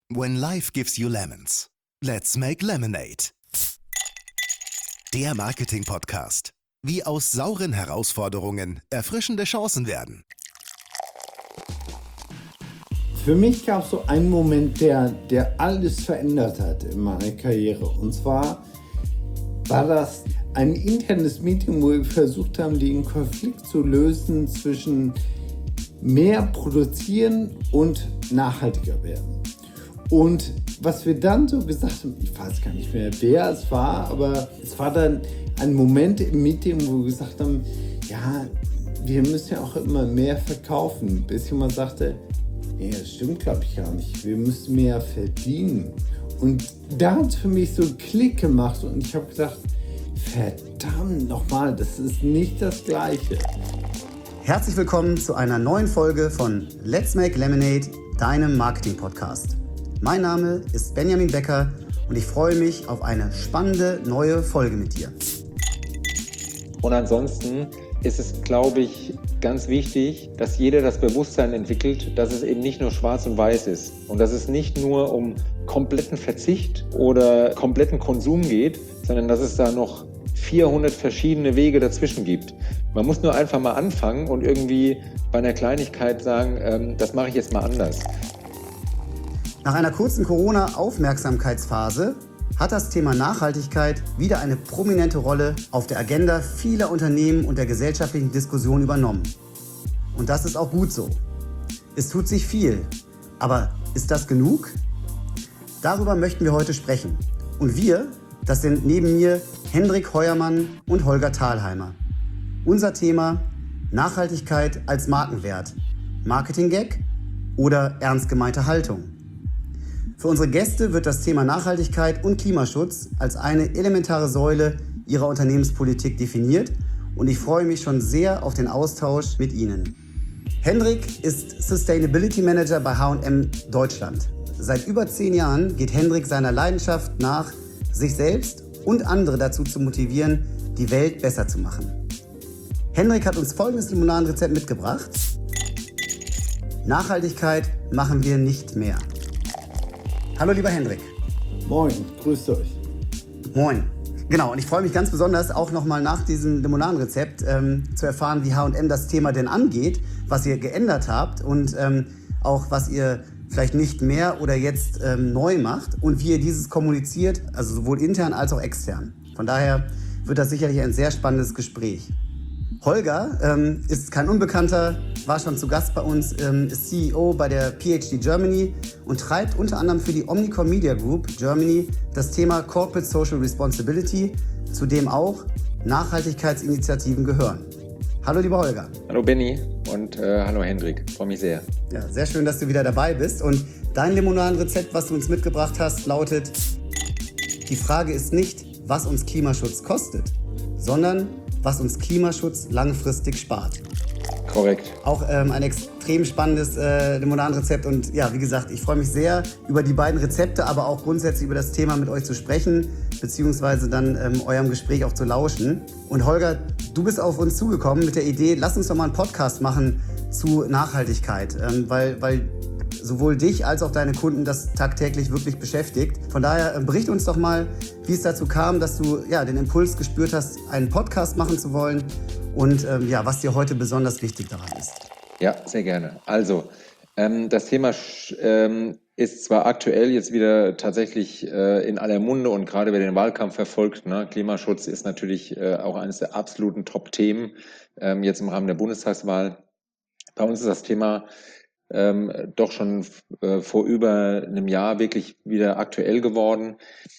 When life gives you lemons, let's make lemonade. Der Marketing-Podcast. Wie aus sauren Herausforderungen erfrischende Chancen werden. Für mich gab es so einen Moment, der alles verändert hat in meiner Karriere. Und zwar war das ein internes Meeting, wo wir versucht haben, den Konflikt zu lösen zwischen mehr produzieren und nachhaltiger werden. Und was wir dann so gesagt haben, ich weiß gar nicht mehr, wer es war, aber es war dann ein Moment im Meeting, wo wir gesagt haben, ja, wir müssen ja auch immer mehr verkaufen. Bis jemand sagte, nee, das stimmt, glaube ich, gar nicht. Wir müssen mehr verdienen. Und da hat es für mich so einen Klick gemacht und ich habe gedacht, verdammt nochmal, das ist nicht das Gleiche. Herzlich willkommen zu einer neuen Folge von Let's Make Lemonade, deinem Marketing-Podcast. Mein Name ist Benjamin Becker und ich freue mich auf eine spannende neue Folge mit dir. Und ansonsten ist es, glaube ich, ganz wichtig, dass jeder das Bewusstsein entwickelt, dass es eben nicht nur schwarz und weiß ist und dass es nicht nur um kompletten Verzicht oder kompletten Konsum geht, sondern dass es da noch 400 verschiedene Wege dazwischen gibt. Man muss nur einfach mal anfangen und irgendwie bei einer Kleinigkeit sagen, das mache ich jetzt mal anders. Nach einer kurzen Corona-Aufmerksamkeitsphase hat das Thema Nachhaltigkeit wieder eine prominente Rolle auf der Agenda vieler Unternehmen und der gesellschaftlichen Diskussion übernommen. Und das ist auch gut so. Es tut sich viel. Aber ist das genug? Darüber möchten wir heute sprechen. Und wir, das sind neben mir Hendrik Heuermann und Holger Thalheimer. Unser Thema: Nachhaltigkeit als Markenwert, Marketing-Gag oder ernst gemeinte Haltung. Für unsere Gäste wird das Thema Nachhaltigkeit und Klimaschutz als eine elementare Säule ihrer Unternehmenspolitik definiert und ich freue mich schon sehr auf den Austausch mit Ihnen. Hendrik ist Sustainability Manager bei H&M Deutschland. Seit über 10 Jahren geht Hendrik seiner Leidenschaft nach, sich selbst und andere dazu zu motivieren, die Welt besser zu machen. Hendrik hat uns folgendes Limonadenrezept mitgebracht. Nachhaltigkeit machen wir nicht mehr. Hallo lieber Hendrik. Moin, grüßt euch. Moin. Genau, und ich freue mich ganz besonders auch nochmal nach diesem Limonadenrezept zu erfahren, wie H&M das Thema denn angeht, was ihr geändert habt und auch was ihr vielleicht nicht mehr oder jetzt neu macht und wie ihr dieses kommuniziert, also sowohl intern als auch extern. Von daher wird das sicherlich ein sehr spannendes Gespräch. Holger ist kein Unbekannter, war schon zu Gast bei uns, ist CEO bei der PhD Germany und treibt unter anderem für die Omnicom Media Group Germany das Thema Corporate Social Responsibility, zu dem auch Nachhaltigkeitsinitiativen gehören. Hallo lieber Holger. Hallo Benny und hallo Hendrik, freue mich sehr. Ja, sehr schön, dass du wieder dabei bist und dein Limonadenrezept, was du uns mitgebracht hast, lautet: Die Frage ist nicht, was uns Klimaschutz kostet, sondern was uns Klimaschutz langfristig spart. Korrekt. Auch ein extrem spannendes Limonadenrezept und ja, wie gesagt, ich freue mich sehr über die beiden Rezepte, aber auch grundsätzlich über das Thema mit euch zu sprechen, beziehungsweise dann eurem Gespräch auch zu lauschen. Und Holger, du bist auf uns zugekommen mit der Idee, lass uns doch mal einen Podcast machen zu Nachhaltigkeit, weil sowohl dich als auch deine Kunden das tagtäglich wirklich beschäftigt. Von daher bericht uns doch mal, wie es dazu kam, dass du ja, den Impuls gespürt hast, einen Podcast machen zu wollen und was dir heute besonders wichtig daran ist. Ja, sehr gerne. Also, das Thema ist zwar aktuell jetzt wieder tatsächlich in aller Munde und gerade wer den Wahlkampf verfolgt, ne, Klimaschutz ist natürlich auch eines der absoluten Top-Themen jetzt im Rahmen der Bundestagswahl. Bei uns ist das Thema doch schon vor über einem Jahr wirklich wieder aktuell geworden.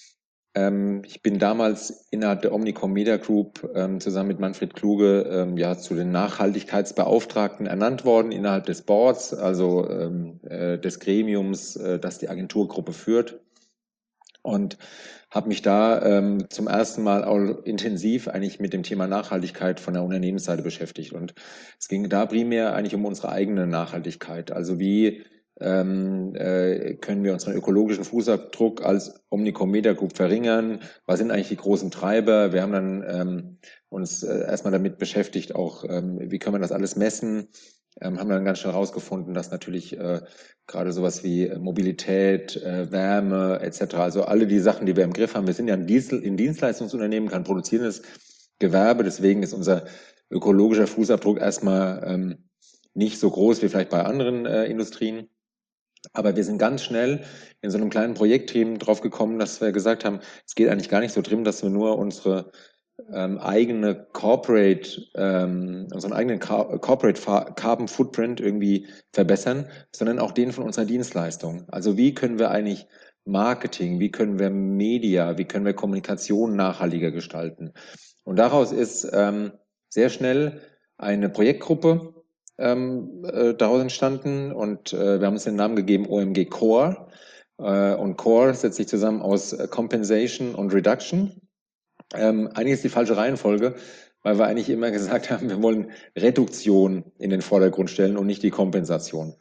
Ich bin damals innerhalb der Omnicom Media Group zusammen mit Manfred Kluge zu den Nachhaltigkeitsbeauftragten ernannt worden innerhalb des Boards, also des Gremiums, das die Agenturgruppe führt. Und habe mich da zum ersten Mal auch intensiv eigentlich mit dem Thema Nachhaltigkeit von der Unternehmensseite beschäftigt. Und es ging da primär eigentlich um unsere eigene Nachhaltigkeit. Also wie können wir unseren ökologischen Fußabdruck als Omnicom Media Group verringern? Was sind eigentlich die großen Treiber? Wir haben dann uns erstmal damit beschäftigt, auch wie können wir das alles messen? haben dann ganz schnell herausgefunden, dass natürlich gerade sowas wie Mobilität, Wärme etc., also alle die Sachen, die wir im Griff haben, wir sind ja ein Dienstleistungsunternehmen, kein produzierendes Gewerbe, deswegen ist unser ökologischer Fußabdruck erstmal nicht so groß wie vielleicht bei anderen Industrien. Aber wir sind ganz schnell in so einem kleinen Projektteam drauf gekommen, dass wir gesagt haben, es geht eigentlich gar nicht so drin, dass wir nur unseren eigenen Corporate Carbon Footprint irgendwie verbessern, sondern auch den von unserer Dienstleistung. Also wie können wir eigentlich Marketing, wie können wir Media, wie können wir Kommunikation nachhaltiger gestalten? Und daraus ist sehr schnell eine Projektgruppe daraus entstanden und wir haben uns den Namen gegeben OMG Core. Und Core setzt sich zusammen aus Compensation und Reduction. Eigentlich ist die falsche Reihenfolge, weil wir eigentlich immer gesagt haben, wir wollen Reduktion in den Vordergrund stellen und nicht die Kompensation.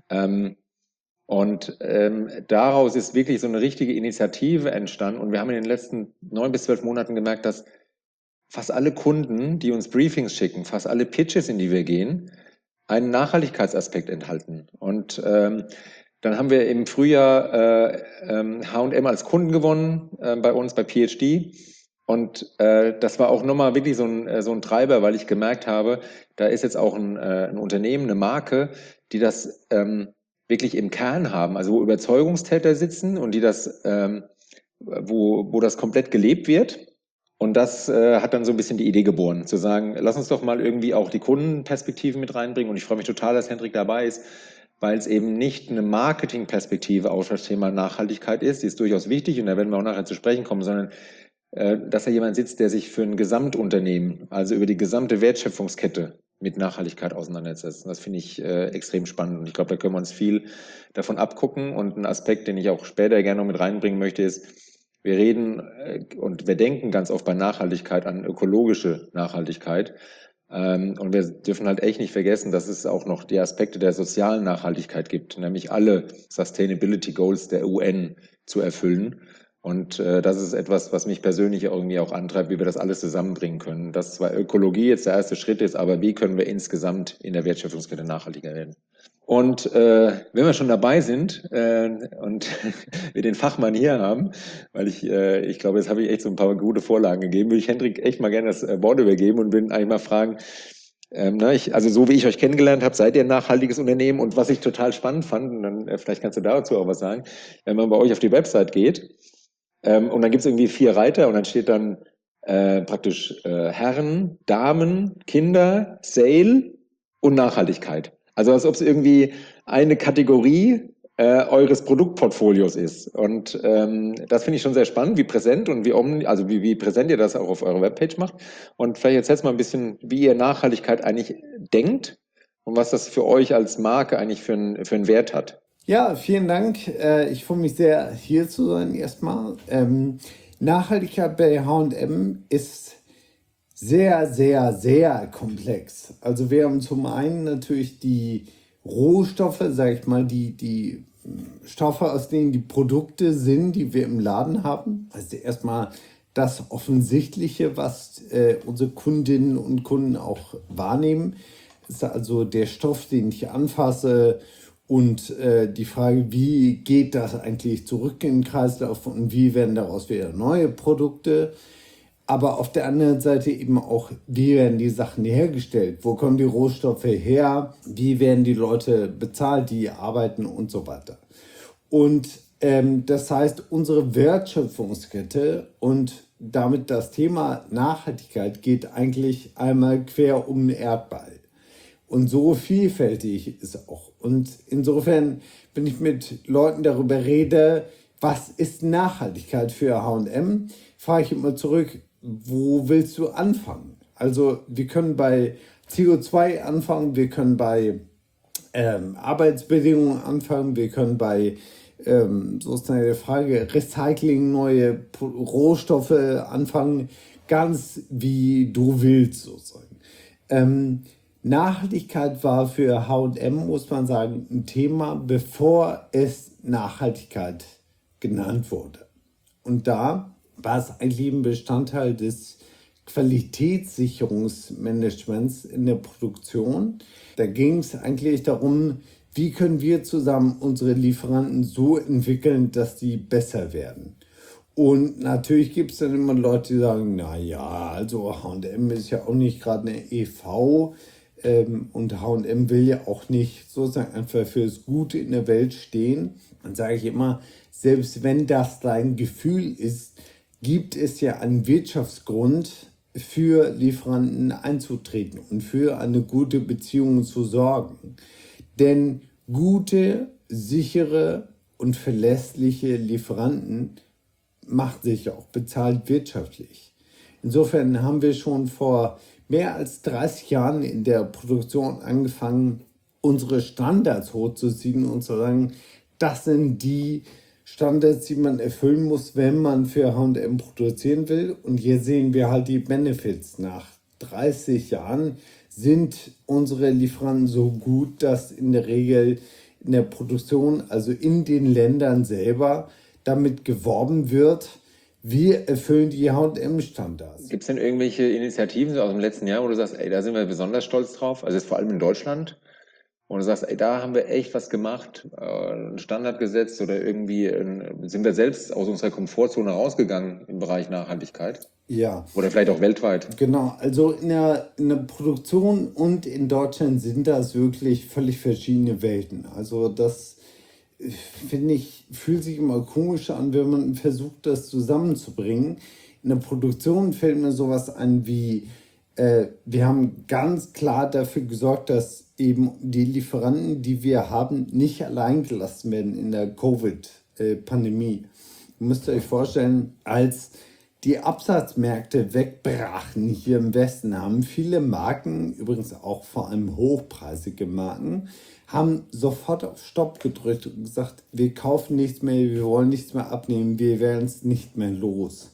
Daraus ist wirklich so eine richtige Initiative entstanden und wir haben in den letzten 9 bis 12 Monaten gemerkt, dass fast alle Kunden, die uns Briefings schicken, fast alle Pitches, in die wir gehen, einen Nachhaltigkeitsaspekt enthalten. Und dann haben wir im Frühjahr H&M als Kunden gewonnen bei uns, bei PhD. Und das war auch nochmal wirklich so ein Treiber, weil ich gemerkt habe, da ist jetzt auch ein Unternehmen, eine Marke, die das wirklich im Kern haben, also wo Überzeugungstäter sitzen und die das, wo das komplett gelebt wird. Und das hat dann so ein bisschen die Idee geboren, zu sagen, lass uns doch mal irgendwie auch die Kundenperspektiven mit reinbringen. Und ich freue mich total, dass Hendrik dabei ist, weil es eben nicht eine Marketingperspektive auf das Thema Nachhaltigkeit ist, die ist durchaus wichtig und da werden wir auch nachher zu sprechen kommen, sondern dass da jemand sitzt, der sich für ein Gesamtunternehmen, also über die gesamte Wertschöpfungskette mit Nachhaltigkeit auseinandersetzt. Und das finde ich extrem spannend und ich glaube, da können wir uns viel davon abgucken. Und ein Aspekt, den ich auch später gerne noch mit reinbringen möchte, ist, wir reden und wir denken ganz oft bei Nachhaltigkeit an ökologische Nachhaltigkeit. Und wir dürfen halt echt nicht vergessen, dass es auch noch die Aspekte der sozialen Nachhaltigkeit gibt, nämlich alle Sustainability Goals der UN zu erfüllen. Und das ist etwas, was mich persönlich irgendwie auch antreibt, wie wir das alles zusammenbringen können. Dass zwar Ökologie jetzt der erste Schritt ist, aber wie können wir insgesamt in der Wertschöpfungskette nachhaltiger werden? Und wenn wir schon dabei sind und wir den Fachmann hier haben, weil ich glaube, jetzt habe ich echt so ein paar gute Vorlagen gegeben, würde ich Hendrik echt mal gerne das Wort übergeben und will eigentlich mal fragen, also so wie ich euch kennengelernt habe, seid ihr ein nachhaltiges Unternehmen und was ich total spannend fand, und dann vielleicht kannst du dazu auch was sagen, wenn man bei euch auf die Website geht und dann gibt es irgendwie 4 Reiter und dann steht dann praktisch Herren, Damen, Kinder, Sale und Nachhaltigkeit. Also als ob es irgendwie eine Kategorie eures Produktportfolios ist. Und das finde ich schon sehr spannend, wie präsent und wie präsent ihr das auch auf eurer Webpage macht. Und vielleicht erzählst mal ein bisschen, wie ihr Nachhaltigkeit eigentlich denkt und was das für euch als Marke eigentlich für einen Wert hat. Ja, vielen Dank. Ich freue mich sehr, hier zu sein erstmal. Nachhaltigkeit bei H&M ist sehr, sehr, sehr komplex. Also wir haben zum einen natürlich die Rohstoffe, sage ich mal, die Stoffe, aus denen die Produkte sind, die wir im Laden haben. Also erstmal das Offensichtliche, was unsere Kundinnen und Kunden auch wahrnehmen, ist also der Stoff, den ich anfasse und die Frage, wie geht das eigentlich zurück in den Kreislauf und wie werden daraus wieder neue Produkte. Aber auf der anderen Seite eben auch, wie werden die Sachen hergestellt? Wo kommen die Rohstoffe her? Wie werden die Leute bezahlt, die arbeiten und so weiter? Und das heißt, unsere Wertschöpfungskette und damit das Thema Nachhaltigkeit geht eigentlich einmal quer um den Erdball. Und so vielfältig ist es auch. Und insofern, wenn ich mit Leuten darüber rede, was ist Nachhaltigkeit für H&M, frage ich immer zurück, wo willst du anfangen? Also wir können bei CO2 anfangen, wir können bei Arbeitsbedingungen anfangen, wir können bei, so ist eine Frage, Recycling, neue Rohstoffe anfangen, ganz wie du willst sozusagen. Nachhaltigkeit war für H&M, muss man sagen, ein Thema, bevor es Nachhaltigkeit genannt wurde. Und da war es eigentlich ein Bestandteil des Qualitätssicherungsmanagements in der Produktion. Da ging es eigentlich darum, wie können wir zusammen unsere Lieferanten so entwickeln, dass die besser werden. Und natürlich gibt es dann immer Leute, die sagen, naja, also H&M ist ja auch nicht gerade eine EV und H&M will ja auch nicht sozusagen einfach für das Gute in der Welt stehen. Dann sage ich immer, selbst wenn das dein Gefühl ist, gibt es ja einen Wirtschaftsgrund für Lieferanten einzutreten und für eine gute Beziehung zu sorgen. Denn gute, sichere und verlässliche Lieferanten macht sich auch bezahlt wirtschaftlich. Insofern haben wir schon vor mehr als 30 Jahren in der Produktion angefangen, unsere Standards hochzuziehen und zu sagen, das sind die Standards, die man erfüllen muss, wenn man für H&M produzieren will. Und hier sehen wir halt die Benefits. Nach 30 Jahren sind unsere Lieferanten so gut, dass in der Regel in der Produktion, also in den Ländern selber, damit geworben wird, wir erfüllen die H&M-Standards. Gibt es denn irgendwelche Initiativen so aus dem letzten Jahr, wo du sagst, ey, da sind wir besonders stolz drauf? Also jetzt vor allem in Deutschland, wo du sagst, ey, da haben wir echt was gemacht, einen Standard gesetzt oder irgendwie sind wir selbst aus unserer Komfortzone rausgegangen im Bereich Nachhaltigkeit? Ja, Oder vielleicht auch weltweit? genau. Also in der Produktion und in Deutschland sind das wirklich völlig verschiedene Welten. Also das finde ich, fühlt sich immer komisch an, wenn man versucht, das zusammenzubringen. In der Produktion fällt mir sowas an wie, wir haben ganz klar dafür gesorgt, dass eben die Lieferanten, die wir haben, nicht allein gelassen werden in der Covid-Pandemie. Ihr müsst euch vorstellen, als die Absatzmärkte wegbrachen hier im Westen, haben viele Marken, übrigens auch vor allem hochpreisige Marken, haben sofort auf Stopp gedrückt und gesagt, wir kaufen nichts mehr, wir wollen nichts mehr abnehmen, wir werden es nicht mehr los.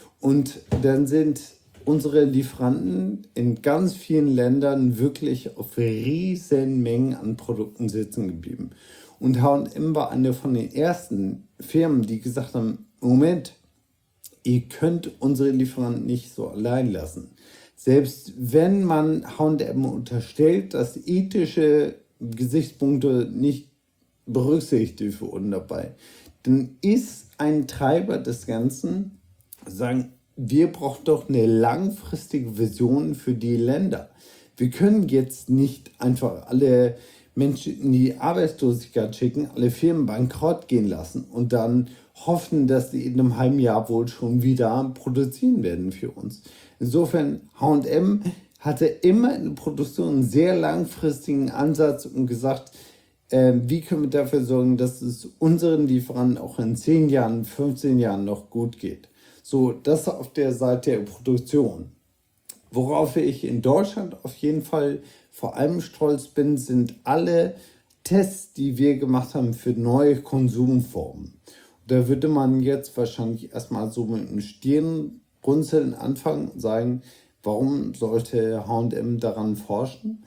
Und dann sind unsere Lieferanten in ganz vielen Ländern wirklich auf riesen Mengen an Produkten sitzen geblieben. Und H&M war eine von den ersten Firmen, die gesagt haben, Moment, ihr könnt unsere Lieferanten nicht so allein lassen. Selbst wenn man H&M unterstellt, dass ethische Gesichtspunkte nicht berücksichtigt wurden dabei, dann ist ein Treiber des Ganzen, sagen, wir brauchen doch eine langfristige Vision für die Länder. Wir können jetzt nicht einfach alle Menschen in die Arbeitslosigkeit schicken, alle Firmen bankrott gehen lassen und dann hoffen, dass sie in einem halben Jahr wohl schon wieder produzieren werden für uns. Insofern, H&M hatte immer in der Produktion einen sehr langfristigen Ansatz und gesagt, wie können wir dafür sorgen, dass es unseren Lieferanten auch in 10 Jahren, 15 Jahren noch gut geht. So, das auf der Seite der Produktion. Worauf ich in Deutschland auf jeden Fall vor allem stolz bin, sind alle Tests, die wir gemacht haben für neue Konsumformen. Da würde man jetzt wahrscheinlich erstmal so mit einem Stirnrunzeln anfangen und sagen, warum sollte H&M daran forschen?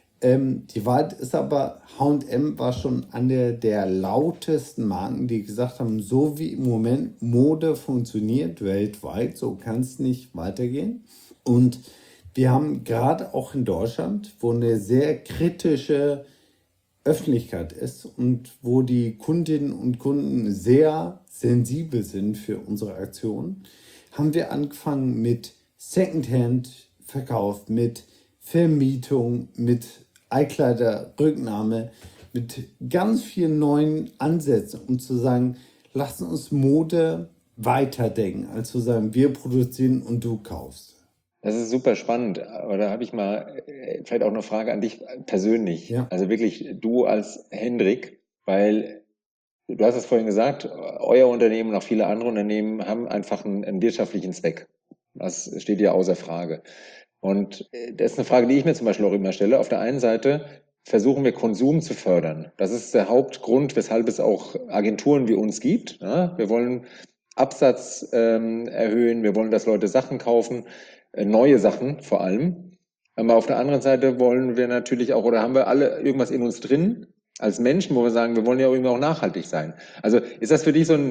Die Wahrheit ist aber, H&M war schon eine der lautesten Marken, die gesagt haben, so wie im Moment Mode funktioniert weltweit, so kann es nicht weitergehen. Und wir haben gerade auch in Deutschland, wo eine sehr kritische Öffentlichkeit ist und wo die Kundinnen und Kunden sehr sensibel sind für unsere Aktionen, haben wir angefangen mit Secondhand-Verkauf, mit Vermietung, mit Altkleiderrücknahme, mit ganz vielen neuen Ansätzen, um zu sagen, lass uns Mode weiterdenken, als zu sagen, wir produzieren und du kaufst. Das ist super spannend, aber da habe ich mal vielleicht auch eine Frage an dich persönlich. Ja. Also wirklich du als Hendrik, weil du hast es vorhin gesagt, euer Unternehmen und auch viele andere Unternehmen haben einfach einen wirtschaftlichen Zweck. Das steht ja außer Frage. Und das ist eine Frage, die ich mir zum Beispiel auch immer stelle. Auf der einen Seite versuchen wir Konsum zu fördern. Das ist der Hauptgrund, weshalb es auch Agenturen wie uns gibt. Ja? Wir wollen Absatz erhöhen, wir wollen, dass Leute Sachen kaufen, neue Sachen vor allem. Aber auf der anderen Seite wollen wir natürlich auch, oder haben wir alle irgendwas in uns drin als Menschen, wo wir sagen, wir wollen ja irgendwie auch nachhaltig sein. Also ist das für dich so ein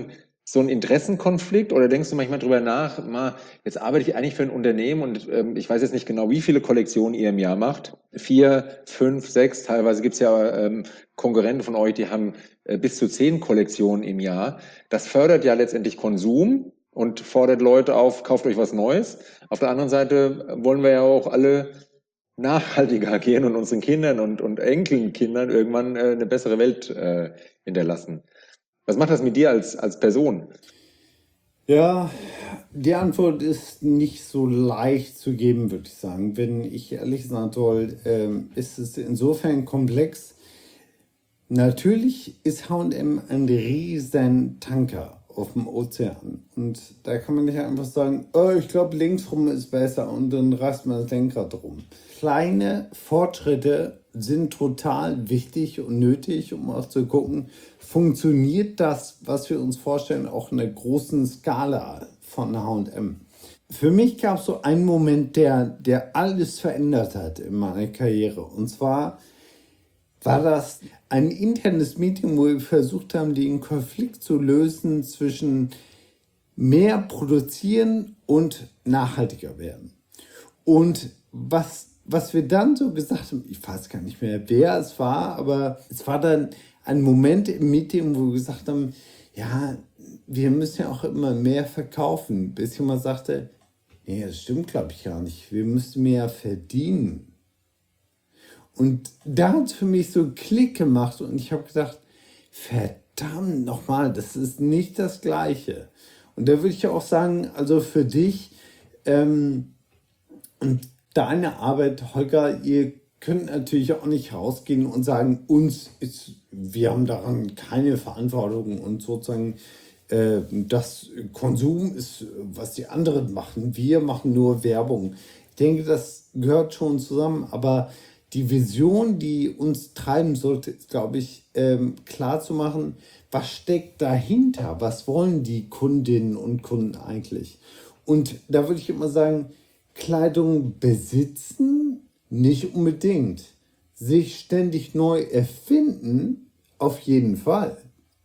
so ein Interessenkonflikt oder denkst du manchmal drüber nach, jetzt arbeite ich eigentlich für ein Unternehmen und ich weiß jetzt nicht genau, wie viele Kollektionen ihr im Jahr macht. 4, 5, 6, teilweise gibt es ja Konkurrenten von euch, die haben bis zu 10 Kollektionen im Jahr. Das fördert ja letztendlich Konsum und fordert Leute auf, kauft euch was Neues. Auf der anderen Seite wollen wir ja auch alle nachhaltiger agieren und unseren Kindern und Enkelkindern irgendwann eine bessere Welt hinterlassen. Was macht das mit dir als Person? Ja, die Antwort ist nicht so leicht zu geben, würde ich sagen. Wenn ich ehrlich sein soll, ist es insofern komplex. Natürlich ist H&M ein riesen Tanker auf dem Ozean. Und da kann man nicht einfach sagen, oh, ich glaube, linksrum ist besser und dann reißt man das Lenkrad rum. Kleine Fortschritte sind total wichtig und nötig, um auch zu gucken, funktioniert das, was wir uns vorstellen, auch in der großen Skala von H&M. Für mich gab es so einen Moment, der alles verändert hat in meiner Karriere. Und zwar war das ein internes Meeting, wo wir versucht haben, den Konflikt zu lösen zwischen mehr produzieren und nachhaltiger werden. Und was wir dann so gesagt haben, ich weiß gar nicht mehr, wer es war, aber es war dann ein Moment im Meeting, wo wir gesagt haben, ja, wir müssen ja auch immer mehr verkaufen. Bis jemand sagte, nee, das stimmt, glaube ich, gar nicht. Wir müssen mehr verdienen. Und da hat es für mich so einen Klick gemacht und ich habe gedacht, verdammt nochmal, das ist nicht das Gleiche. Und da würde ich auch sagen, also für dich und deine Arbeit, Holger, ihr könnt natürlich auch nicht rausgehen und sagen, wir haben daran keine Verantwortung und sozusagen das Konsum ist, was die anderen machen. Wir machen nur Werbung. Ich denke, das gehört schon zusammen, aber die Vision, die uns treiben sollte, ist, glaube ich, klar zu machen, was steckt dahinter? Was wollen die Kundinnen und Kunden eigentlich? Und da würde ich immer sagen, Kleidung besitzen, nicht unbedingt. Sich ständig neu erfinden, auf jeden Fall.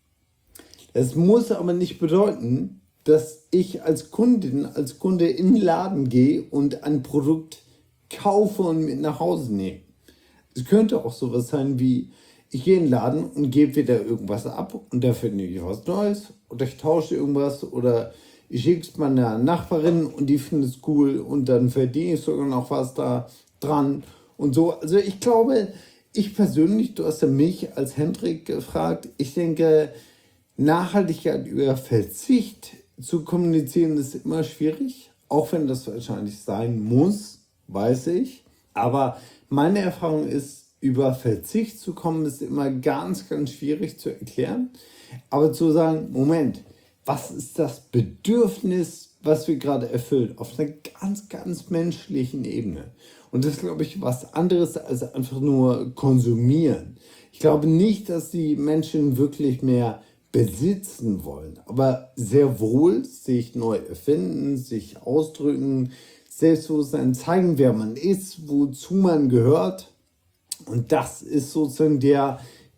Das muss aber nicht bedeuten, dass ich als Kundin, als Kunde in den Laden gehe und ein Produkt kaufe und mit nach Hause nehme. Es könnte auch sowas sein wie, ich gehe in den Laden und gebe wieder irgendwas ab und da finde ich was Neues oder ich tausche irgendwas oder ich schicke es meiner Nachbarin und die findet es cool und dann verdiene ich sogar noch was da dran und so. Also ich glaube, ich persönlich, du hast ja mich als Hendrik gefragt, ich denke, Nachhaltigkeit über Verzicht zu kommunizieren ist immer schwierig, auch wenn das wahrscheinlich sein muss, weiß ich. Aber meine Erfahrung ist, über Verzicht zu kommen, ist immer ganz, ganz schwierig zu erklären. Aber zu sagen, Moment, was ist das Bedürfnis, was wir gerade erfüllen, auf einer ganz, ganz menschlichen Ebene. Und das ist, glaube ich, was anderes als einfach nur konsumieren. Ich glaube nicht, dass die Menschen wirklich mehr besitzen wollen, aber sehr wohl sich neu erfinden, sich ausdrücken, Selbstbewusstsein zeigen, wer man ist, wozu man gehört. Und das ist sozusagen der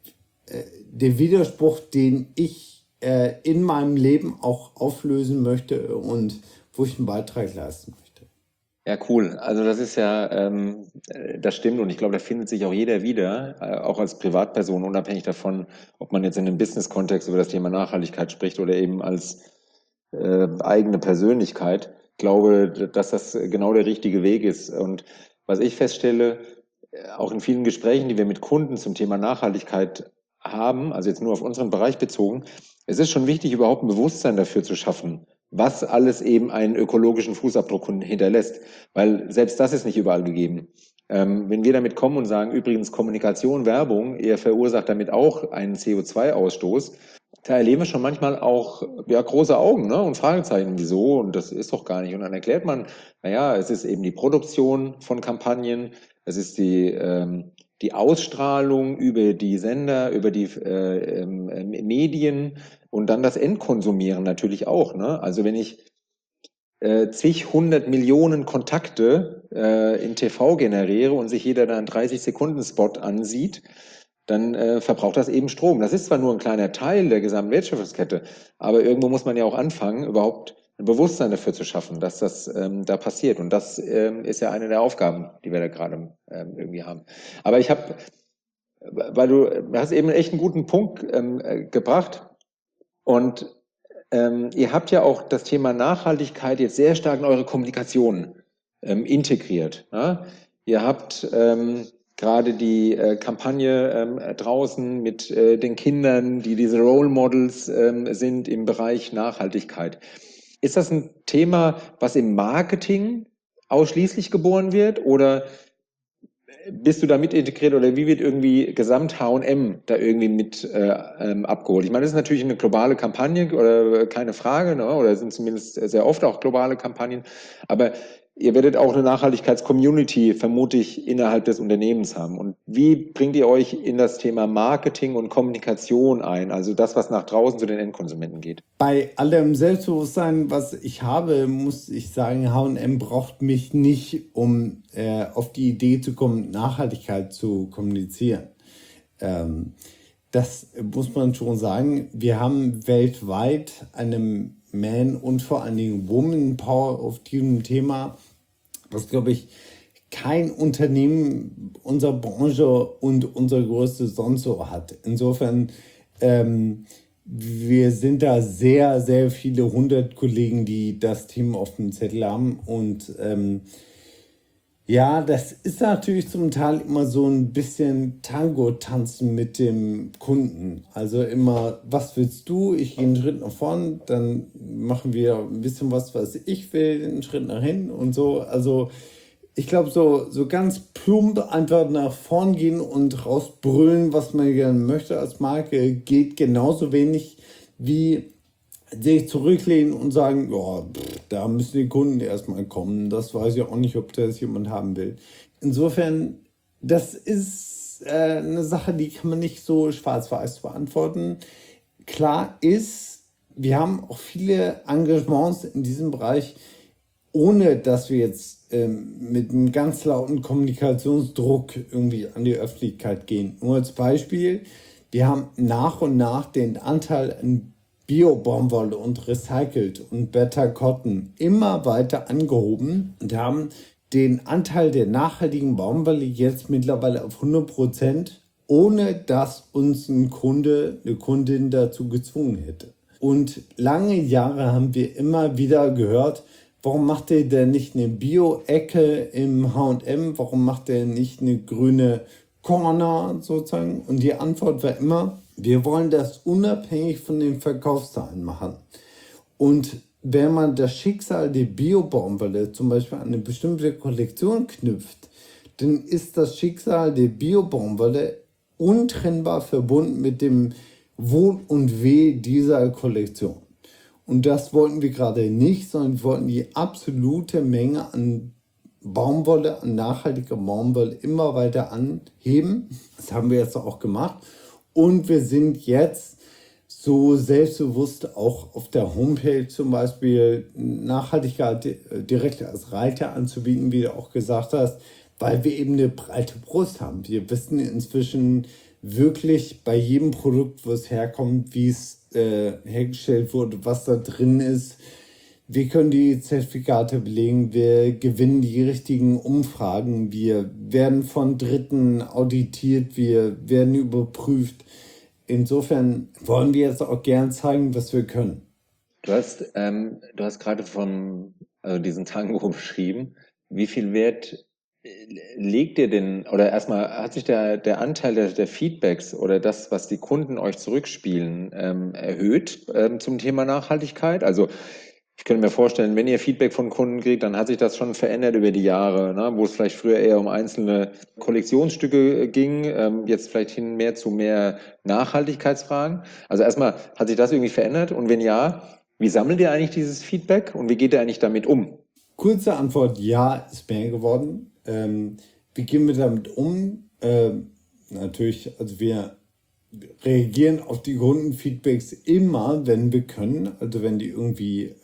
Widerspruch, den ich in meinem Leben auch auflösen möchte und wo ich einen Beitrag leisten möchte. Ja, cool. Also das ist ja, das stimmt und ich glaube, da findet sich auch jeder wieder, auch als Privatperson, unabhängig davon, ob man jetzt in einem Business-Kontext über das Thema Nachhaltigkeit spricht oder eben als eigene Persönlichkeit. Ich glaube, dass das genau der richtige Weg ist. Und was ich feststelle, auch in vielen Gesprächen, die wir mit Kunden zum Thema Nachhaltigkeit haben, also jetzt nur auf unseren Bereich bezogen, es ist schon wichtig, überhaupt ein Bewusstsein dafür zu schaffen, was alles eben einen ökologischen Fußabdruck hinterlässt, weil selbst das ist nicht überall gegeben. Wenn wir damit kommen und sagen, übrigens Kommunikation, Werbung, ihr verursacht damit auch einen CO2-Ausstoß, da erleben wir schon manchmal auch ja, große Augen, ne? Und Fragezeichen, wieso? Und das ist doch gar nicht. Und dann erklärt man, naja, es ist eben die Produktion von Kampagnen, es ist die Ausstrahlung über die Sender, über die Medien und dann das Endkonsumieren natürlich auch. Ne? Also wenn ich zig, 100 Millionen Kontakte in TV generiere und sich jeder dann einen 30-Sekunden-Spot ansieht, dann verbraucht das eben Strom. Das ist zwar nur ein kleiner Teil der gesamten Wertschöpfungskette, aber irgendwo muss man ja auch anfangen, überhaupt ein Bewusstsein dafür zu schaffen, dass das da passiert. Und das ist ja eine der Aufgaben, die wir da gerade irgendwie haben. Aber ich habe, weil du hast eben echt einen guten Punkt gebracht. Und ihr habt ja auch das Thema Nachhaltigkeit jetzt sehr stark in eure Kommunikation integriert. Ja? Ihr habt gerade die Kampagne draußen mit den Kindern, die diese Role Models sind im Bereich Nachhaltigkeit. Ist das ein Thema, was im Marketing ausschließlich geboren wird oder bist du da mit integriert oder wie wird irgendwie Gesamt H&M da irgendwie mit abgeholt? Ich meine, das ist natürlich eine globale Kampagne oder keine Frage, ne? Oder sind zumindest sehr oft auch globale Kampagnen, aber ihr werdet auch eine Nachhaltigkeits-Community, vermute ich, innerhalb des Unternehmens haben. Und wie bringt ihr euch in das Thema Marketing und Kommunikation ein? Also das, was nach draußen zu den Endkonsumenten geht. Bei allem Selbstbewusstsein, was ich habe, muss ich sagen, H&M braucht mich nicht, um auf die Idee zu kommen, Nachhaltigkeit zu kommunizieren. Das muss man schon sagen. Wir haben weltweit eine Man- und vor allen Dingen Woman-Power auf diesem Thema, was, glaube ich, kein Unternehmen unserer Branche und unserer Größe sonst so hat. Insofern, wir sind da sehr, sehr viele 100 Kollegen, die das Thema auf dem Zettel haben. Und ja, das ist natürlich zum Teil immer so ein bisschen Tango-Tanzen mit dem Kunden. Also immer, was willst du? Ich gehe einen Schritt nach vorn, dann machen wir ein bisschen was ich will, einen Schritt nach hinten und so. Also ich glaube, so ganz plump einfach nach vorn gehen und rausbrüllen, was man gerne möchte als Marke, geht genauso wenig wie sich zurücklehnen und sagen, ja, da müssen die Kunden erstmal kommen. Das weiß ich auch nicht, ob das jemand haben will. Insofern, das ist eine Sache, die kann man nicht so schwarz-weiß beantworten. Klar ist, wir haben auch viele Engagements in diesem Bereich, ohne dass wir jetzt mit einem ganz lauten Kommunikationsdruck irgendwie an die Öffentlichkeit gehen. Nur als Beispiel, wir haben nach und nach den Anteil an Bio-Baumwolle und Recycelt und Better Cotton immer weiter angehoben und haben den Anteil der nachhaltigen Baumwolle jetzt mittlerweile auf 100%, ohne dass uns ein Kunde, eine Kundin dazu gezwungen hätte. Und lange Jahre haben wir immer wieder gehört, warum macht ihr denn nicht eine Bio-Ecke im H&M? Warum macht ihr nicht eine grüne Corner sozusagen? Und die Antwort war immer, wir wollen das unabhängig von den Verkaufszahlen machen. Und wenn man das Schicksal der Bio-Baumwolle zum Beispiel an eine bestimmte Kollektion knüpft, dann ist das Schicksal der Bio-Baumwolle untrennbar verbunden mit dem Wohl und Weh dieser Kollektion. Und das wollten wir gerade nicht, sondern wir wollten die absolute Menge an Baumwolle, an nachhaltiger Baumwolle immer weiter anheben. Das haben wir jetzt auch gemacht. Und wir sind jetzt so selbstbewusst auch auf der Homepage zum Beispiel Nachhaltigkeit direkt als Reiter anzubieten, wie du auch gesagt hast, weil wir eben eine breite Brust haben. Wir wissen inzwischen wirklich bei jedem Produkt, wo es herkommt, wie es hergestellt wurde, was da drin ist. Wir können die Zertifikate belegen, wir gewinnen die richtigen Umfragen, wir werden von Dritten auditiert, wir werden überprüft. Insofern wollen wir jetzt auch gern zeigen, was wir können. Du hast gerade diesen Tango beschrieben. Wie viel Wert legt ihr denn, oder erstmal hat sich der Anteil der Feedbacks oder das, was die Kunden euch zurückspielen, erhöht zum Thema Nachhaltigkeit? Also ich könnte mir vorstellen, wenn ihr Feedback von Kunden kriegt, dann hat sich das schon verändert über die Jahre, ne? Wo es vielleicht früher eher um einzelne Kollektionsstücke ging, jetzt vielleicht hin mehr zu mehr Nachhaltigkeitsfragen. Also erstmal, hat sich das irgendwie verändert? Und wenn ja, wie sammelt ihr eigentlich dieses Feedback und wie geht ihr eigentlich damit um? Kurze Antwort, ja, ist mehr geworden. Wie gehen wir damit um? Natürlich, also wir reagieren auf die Kundenfeedbacks immer, wenn wir können. Also wenn die irgendwie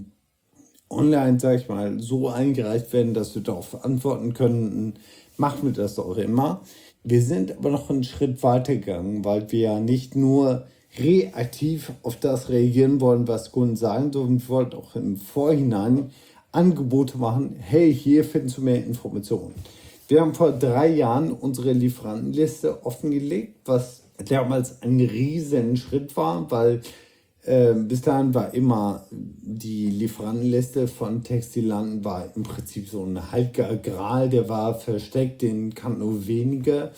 online, sag ich mal, so eingereicht werden, dass wir darauf antworten können, machen wir das auch immer. Wir sind aber noch einen Schritt weiter gegangen, weil wir ja nicht nur reaktiv auf das reagieren wollen, was Kunden sagen, sondern wir wollten auch im Vorhinein Angebote machen. Hey, hier findest du mehr Informationen. Wir haben vor 3 Jahren unsere Lieferantenliste offengelegt, was damals ein riesen Schritt war, weil bis dahin war immer die Lieferantenliste von Textilanden war im Prinzip so ein heiliger Gral, der war versteckt, den kannten nur wenige.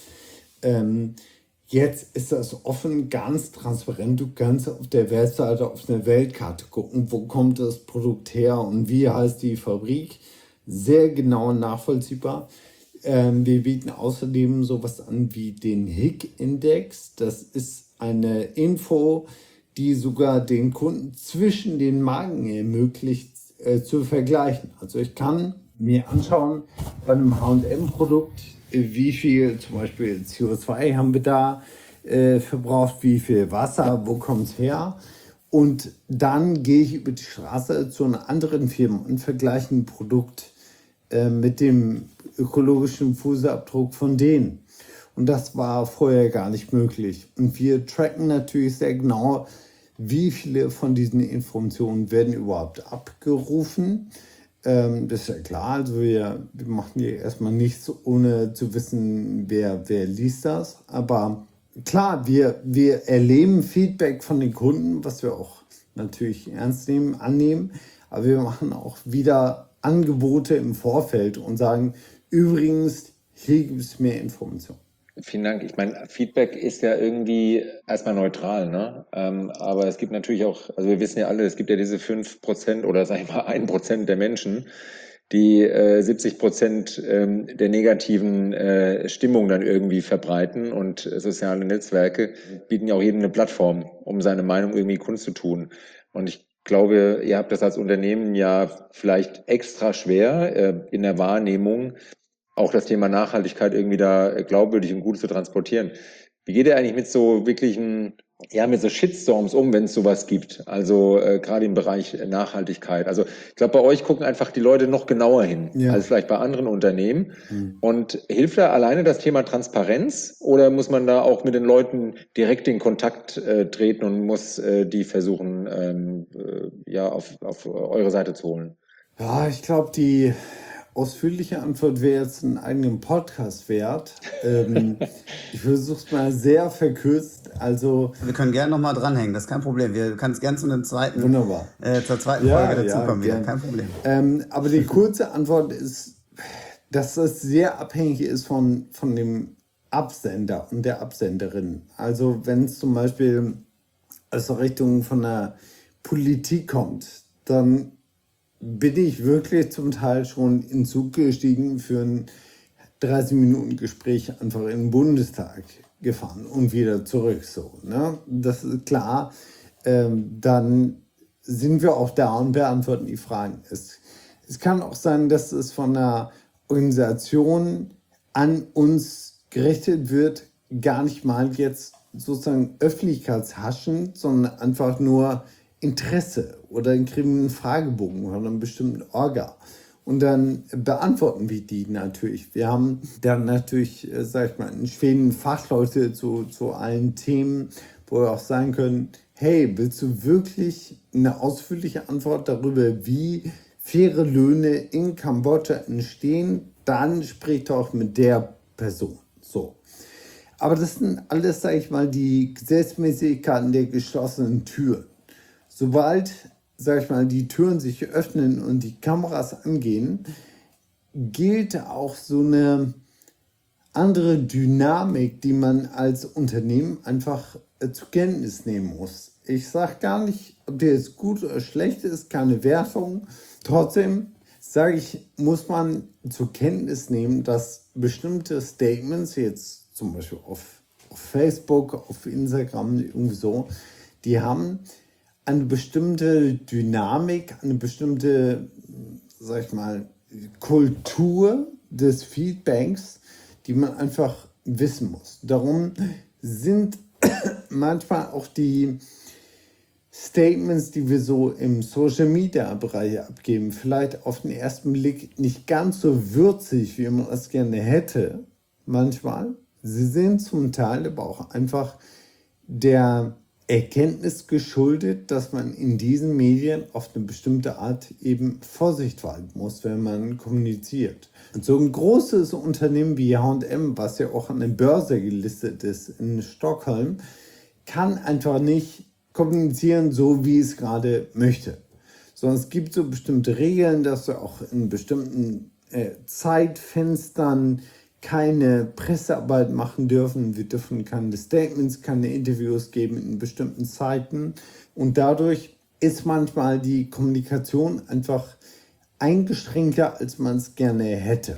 Jetzt ist das offen, ganz transparent. Du kannst auf der Webseite auf eine Weltkarte gucken, wo kommt das Produkt her und wie heißt die Fabrik. Sehr genau und nachvollziehbar. Wir bieten außerdem sowas an wie den HIC-Index. Das ist eine Info, die sogar den Kunden zwischen den Marken ermöglicht, zu vergleichen. Also ich kann mir anschauen bei einem H&M-Produkt, wie viel zum Beispiel CO2 haben wir da verbraucht, wie viel Wasser, wo kommt es her? Und dann gehe ich über die Straße zu einer anderen Firma und vergleiche ein Produkt mit dem ökologischen Fußabdruck von denen. Und das war vorher gar nicht möglich. Und wir tracken natürlich sehr genau, wie viele von diesen Informationen werden überhaupt abgerufen. Das ist ja klar, also wir machen hier erstmal nichts, ohne zu wissen, wer liest das. Aber klar, wir erleben Feedback von den Kunden, was wir auch natürlich ernst nehmen, annehmen. Aber wir machen auch wieder Angebote im Vorfeld und sagen, übrigens, hier gibt es mehr Informationen. Vielen Dank. Ich meine, Feedback ist ja irgendwie erstmal neutral, ne? Aber es gibt natürlich auch, also wir wissen ja alle, es gibt ja diese 5% oder sag ich mal 1% der Menschen, die 70% der negativen Stimmung dann irgendwie verbreiten, und soziale Netzwerke bieten ja auch jedem eine Plattform, um seine Meinung irgendwie kundzutun. Und ich glaube, ihr habt das als Unternehmen ja vielleicht extra schwer in der Wahrnehmung, auch das Thema Nachhaltigkeit irgendwie da glaubwürdig und gut zu transportieren. Wie geht ihr eigentlich mit so wirklichen, ja, mit so Shitstorms um, wenn es sowas gibt? Also gerade im Bereich Nachhaltigkeit. Also ich glaube, bei euch gucken einfach die Leute noch genauer hin, als vielleicht bei anderen Unternehmen. Und hilft da alleine das Thema Transparenz, oder muss man da auch mit den Leuten direkt in Kontakt treten und muss die versuchen, ja, auf eure Seite zu holen? Ja, ich glaube, die ausführliche Antwort wäre jetzt einen eigenen Podcast wert. Ich versuche es mal sehr verkürzt. Also, Wir können gerne nochmal dranhängen, das ist kein Problem. Wir können es gerne zu einem zweiten, wunderbar. zur zweiten Ja, Folge ja, dazukommen wieder, gern. kein Problem. Aber die kurze Antwort ist, dass das sehr abhängig ist von dem Absender und der Absenderin. Also wenn es zum Beispiel aus der Richtung von der Politik kommt, dann bin ich wirklich zum Teil schon in den Zug gestiegen für ein 30-Minuten-Gespräch einfach in den Bundestag gefahren und wieder zurück. So, ne? Das ist klar. Dann sind wir auch da und beantworten die Fragen. Es kann auch sein, dass es von einer Organisation an uns gerichtet wird, gar nicht mal jetzt sozusagen öffentlichkeitshaschend, sondern einfach nur Interesse oder einen kriminellen Fragebogen von einem bestimmten Orga. Und dann beantworten wir die natürlich. Wir haben dann natürlich, sag ich mal, in Schweden Fachleute zu allen Themen, wo wir auch sagen können, hey, willst du wirklich eine ausführliche Antwort darüber, wie faire Löhne in Kambodscha entstehen? Dann sprich doch mit der Person. So. Aber das sind alles, sage ich mal, die Gesetzmäßigkeiten der geschlossenen Türen. Sobald, sage ich mal, die Türen sich öffnen und die Kameras angehen, gilt auch so eine andere Dynamik, die man als Unternehmen einfach zur Kenntnis nehmen muss. Ich sage gar nicht, ob der jetzt gut oder schlecht ist, keine Wertung. Trotzdem sage ich, muss man zur Kenntnis nehmen, dass bestimmte Statements, jetzt zum Beispiel auf Facebook, auf Instagram, irgendwie so, die haben eine bestimmte Dynamik, eine bestimmte, sag ich mal, Kultur des Feedbacks, die man einfach wissen muss. Darum sind manchmal auch die Statements, die wir so im Social-Media-Bereich abgeben, vielleicht auf den ersten Blick nicht ganz so würzig, wie man das gerne hätte, manchmal, Sie sind zum Teil aber auch einfach der Erkenntnis geschuldet, dass man in diesen Medien auf eine bestimmte Art eben Vorsicht walten muss, wenn man kommuniziert. Und so ein großes Unternehmen wie H&M, was ja auch an der Börse gelistet ist in Stockholm, kann einfach nicht kommunizieren, so wie es gerade möchte. Sondern es gibt so bestimmte Regeln, dass du auch in bestimmten Zeitfenstern keine Pressearbeit machen dürfen. Wir dürfen keine Statements, keine Interviews geben in bestimmten Zeiten. Und dadurch ist manchmal die Kommunikation einfach eingeschränkter, als man es gerne hätte.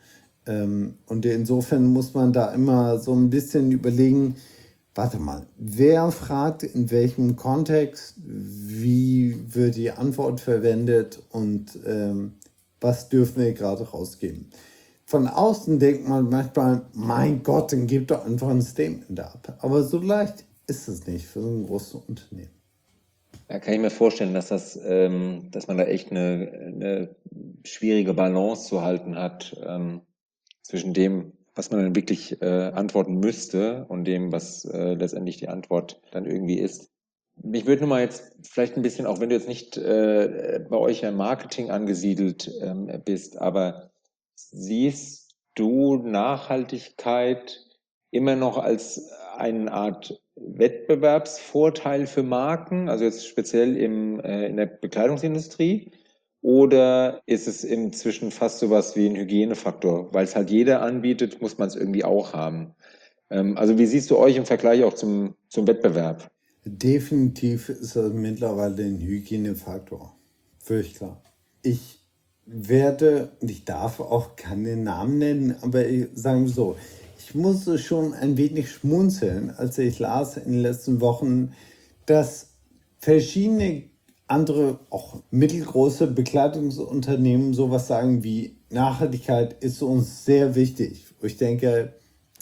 Und insofern muss man da immer so ein bisschen überlegen, warte mal, wer fragt in welchem Kontext, wie wird die Antwort verwendet und was dürfen wir gerade rausgeben. Von außen denkt man manchmal, mein Gott, dann gib doch einfach ein Statement ab. Aber so leicht ist es nicht für so ein großes Unternehmen. Ja, kann ich mir vorstellen, dass man da echt eine schwierige Balance zu halten hat, zwischen dem, was man dann wirklich antworten müsste und dem, was letztendlich die Antwort dann irgendwie ist. Mich würde nur mal jetzt vielleicht ein bisschen, auch wenn du jetzt nicht bei euch im Marketing angesiedelt bist, aber siehst du Nachhaltigkeit immer noch als eine Art Wettbewerbsvorteil für Marken, also jetzt speziell in der Bekleidungsindustrie? Oder ist es inzwischen fast sowas wie ein Hygienefaktor? Weil es halt jeder anbietet, muss man es irgendwie auch haben. Also wie siehst du euch im Vergleich auch zum Wettbewerb? Definitiv ist das mittlerweile ein Hygienefaktor. Völlig klar. Ich werde, und ich darf auch keine Namen nennen, aber sagen wir so, ich musste schon ein wenig schmunzeln, als ich las in den letzten Wochen, dass verschiedene andere, auch mittelgroße Bekleidungsunternehmen sowas sagen wie Nachhaltigkeit ist uns sehr wichtig. Wo ich denke,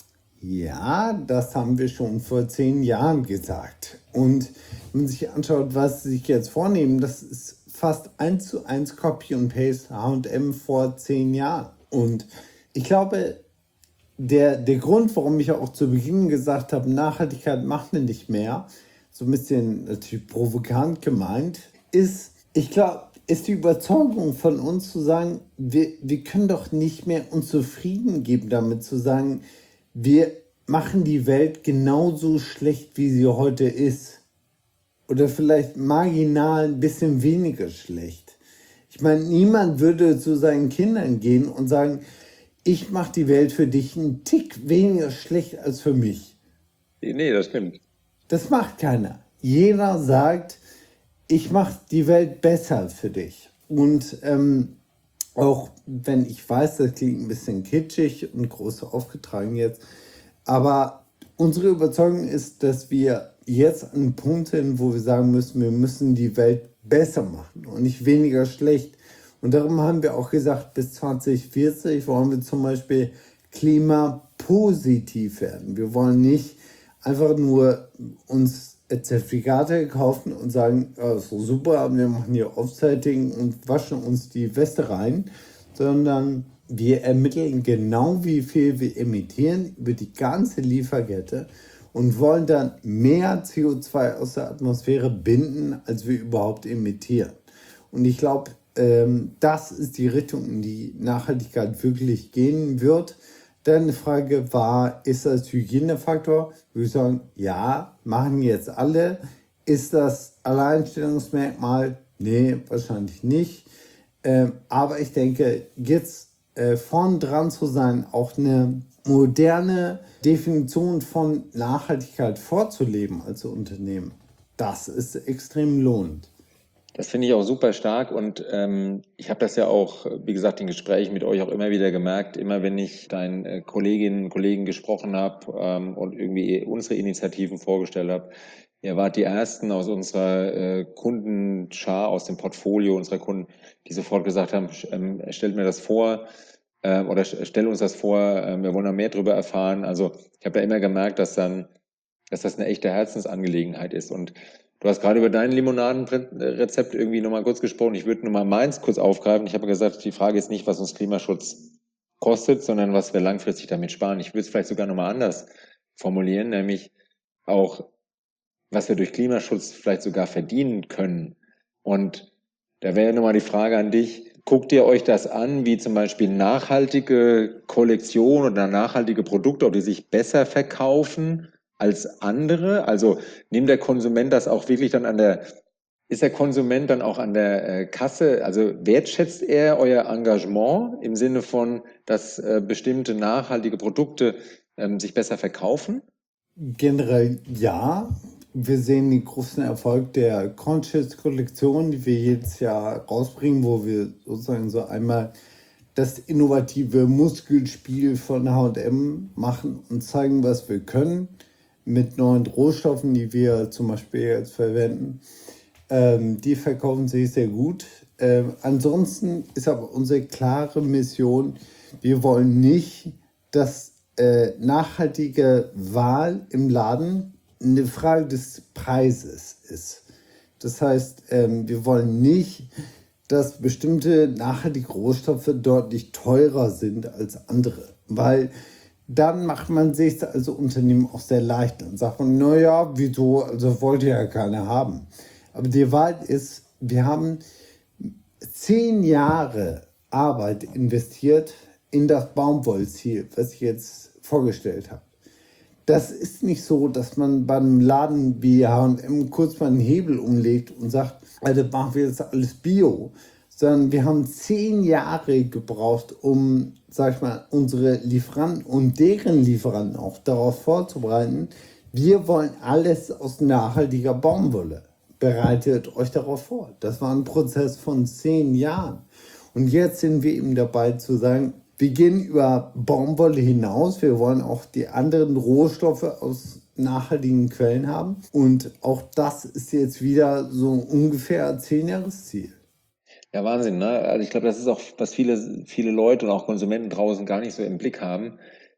ja, das haben wir schon vor 10 Jahren gesagt. Und wenn man sich anschaut, was sie sich jetzt vornehmen, das ist fast 1:1 Copy und Paste H&M vor 10 Jahren. Und ich glaube, der Grund, warum ich auch zu Beginn gesagt habe, Nachhaltigkeit macht man nicht mehr, so ein bisschen natürlich provokant gemeint, ist, ich glaube, ist die Überzeugung von uns zu sagen, wir können doch nicht mehr uns zufrieden geben damit zu sagen, wir machen die Welt genauso schlecht, wie sie heute ist. Oder vielleicht marginal ein bisschen weniger schlecht. Ich meine, niemand würde zu seinen Kindern gehen und sagen, ich mache die Welt für dich einen Tick weniger schlecht als für mich. Nee, das stimmt. Das macht keiner. Jeder sagt, ich mache die Welt besser für dich. Und auch wenn ich weiß, das klingt ein bisschen kitschig und groß aufgetragen jetzt, aber unsere Überzeugung ist, dass wir jetzt an einem Punkt sind, wo wir sagen müssen, wir müssen die Welt besser machen und nicht weniger schlecht. Und darum haben wir auch gesagt, bis 2040 wollen wir zum Beispiel klimapositiv werden. Wir wollen nicht einfach nur uns Zertifikate kaufen und sagen, ja, ist so super, wir machen hier Offsetting und waschen uns die Weste rein, sondern wir ermitteln genau, wie viel wir emittieren über die ganze Lieferkette und wollen dann mehr CO2 aus der Atmosphäre binden, als wir überhaupt emittieren. Und ich glaube, das ist die Richtung, in die Nachhaltigkeit wirklich gehen wird. Deine Frage war, ist das Hygienefaktor? Würde ich sagen, ja, machen jetzt alle. Ist das Alleinstellungsmerkmal? Nee, wahrscheinlich nicht. Aber ich denke, jetzt vorn dran zu sein, auch eine moderne Definition von Nachhaltigkeit vorzuleben als Unternehmen, das ist extrem lohnend. Das finde ich auch super stark und ich habe das ja auch, wie gesagt, in Gesprächen mit euch auch immer wieder gemerkt, immer wenn ich deinen Kolleginnen und Kollegen gesprochen habe und irgendwie unsere Initiativen vorgestellt habe, ihr wart die Ersten aus unserer Kundenschar, aus dem Portfolio unserer Kunden, die sofort gesagt haben, stellt mir das vor oder stell uns das vor, wir wollen da mehr darüber erfahren. Also ich habe ja immer gemerkt, dass das eine echte Herzensangelegenheit ist und du hast gerade über dein Limonadenrezept irgendwie nochmal kurz gesprochen. Ich würde nur mal meins kurz aufgreifen. Ich habe gesagt, die Frage ist nicht, was uns Klimaschutz kostet, sondern was wir langfristig damit sparen. Ich würde es vielleicht sogar nochmal anders formulieren, nämlich auch, was wir durch Klimaschutz vielleicht sogar verdienen können. Und da wäre nochmal die Frage an dich, guckt ihr euch das an, wie zum Beispiel nachhaltige Kollektionen oder nachhaltige Produkte, ob die sich besser verkaufen als andere? Also nimmt der Konsument das auch wirklich dann ist der Konsument dann auch an der Kasse, also wertschätzt er euer Engagement im Sinne von, dass bestimmte nachhaltige Produkte sich besser verkaufen? Generell ja. Wir sehen den großen Erfolg der Conscious-Kollektion, die wir jedes Jahr rausbringen, wo wir sozusagen so einmal das innovative Muskelspiel von H&M machen und zeigen, was wir können mit neuen Rohstoffen, die wir zum Beispiel jetzt verwenden. Die verkaufen sich sehr gut. Ansonsten ist aber unsere klare Mission, wir wollen nicht, dass nachhaltige Wahl im Laden eine Frage des Preises ist. Das heißt, wir wollen nicht, dass bestimmte nachhaltige Rohstoffe deutlich teurer sind als andere, weil dann macht man sich als Unternehmen auch sehr leicht. Dann sagt man, naja, wieso, also wollte ja keiner haben. Aber die Wahrheit ist, wir haben 10 Jahre Arbeit investiert in das Baumwollziel, was ich jetzt vorgestellt habe. Das ist nicht so, dass man beim Laden wie H&M kurz mal einen Hebel umlegt und sagt, also machen wir jetzt alles Bio, sondern wir haben 10 Jahre gebraucht, um, sag ich mal, unsere Lieferanten und deren Lieferanten auch darauf vorzubereiten, wir wollen alles aus nachhaltiger Baumwolle. Bereitet euch darauf vor. Das war ein Prozess von 10 Jahren. Und jetzt sind wir eben dabei zu sagen, wir gehen über Baumwolle hinaus. Wir wollen auch die anderen Rohstoffe aus nachhaltigen Quellen haben. Und auch das ist jetzt wieder so ungefähr 10-Jahres-Ziel. Ja, Wahnsinn, ne? Also ich glaube, das ist auch, was viele Leute und auch Konsumenten draußen gar nicht so im Blick haben,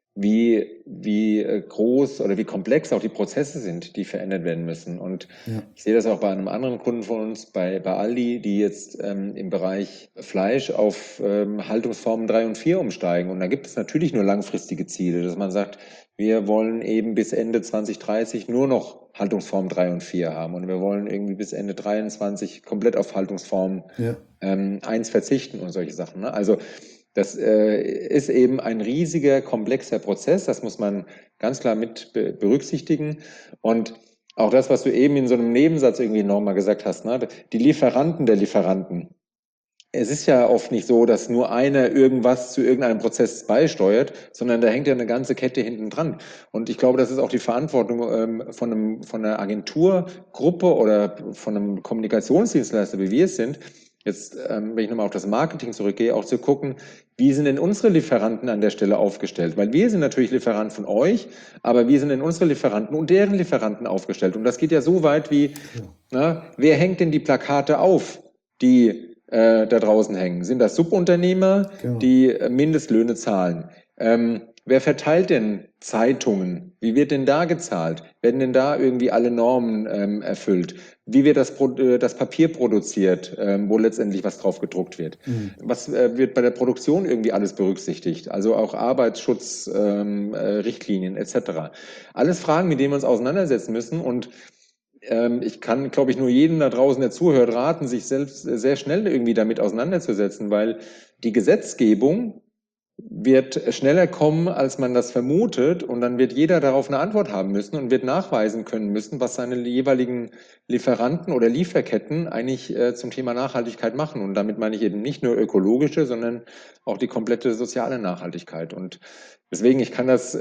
wie groß oder wie komplex auch die Prozesse sind, die verändert werden müssen. Und ich sehe das auch bei einem anderen Kunden von uns, bei Aldi, die jetzt im Bereich Fleisch auf Haltungsformen 3 und 4 umsteigen. Und da gibt es natürlich nur langfristige Ziele, dass man sagt, wir wollen eben bis Ende 2030 nur noch Haltungsform 3 und 4 haben. Und wir wollen irgendwie bis Ende 23 komplett auf Haltungsform 1 verzichten und solche Sachen. Ne? Also das ist eben ein riesiger, komplexer Prozess. Das muss man ganz klar mit berücksichtigen. Und auch das, was du eben in so einem Nebensatz irgendwie nochmal gesagt hast, ne? Die Lieferanten der Lieferanten. Es ist ja oft nicht so, dass nur einer irgendwas zu irgendeinem Prozess beisteuert, sondern da hängt ja eine ganze Kette hinten dran. Und ich glaube, das ist auch die Verantwortung von einer Agenturgruppe oder von einem Kommunikationsdienstleister, wie wir es sind, jetzt, wenn ich nochmal auf das Marketing zurückgehe, auch zu gucken, wie sind denn unsere Lieferanten an der Stelle aufgestellt? Weil wir sind natürlich Lieferant von euch, aber wie sind denn unsere Lieferanten und deren Lieferanten aufgestellt? Und das geht ja so weit wie, wer hängt denn die Plakate auf, die da draußen hängen? Sind das Subunternehmer, die Mindestlöhne zahlen? Wer verteilt denn Zeitungen? Wie wird denn da gezahlt? Werden denn da irgendwie alle Normen erfüllt? Wie wird das Papier produziert, wo letztendlich was drauf gedruckt wird? Was wird bei der Produktion irgendwie alles berücksichtigt? Also auch Arbeitsschutz, Richtlinien etc. Alles Fragen, mit denen wir uns auseinandersetzen müssen. Und ich kann, glaube ich, nur jedem da draußen, der zuhört, raten, sich selbst sehr schnell irgendwie damit auseinanderzusetzen, weil die Gesetzgebung wird schneller kommen, als man das vermutet, und dann wird jeder darauf eine Antwort haben müssen und wird nachweisen können müssen, was seine jeweiligen Lieferanten oder Lieferketten eigentlich zum Thema Nachhaltigkeit machen. Und damit meine ich eben nicht nur ökologische, sondern auch die komplette soziale Nachhaltigkeit. Und deswegen, ich kann das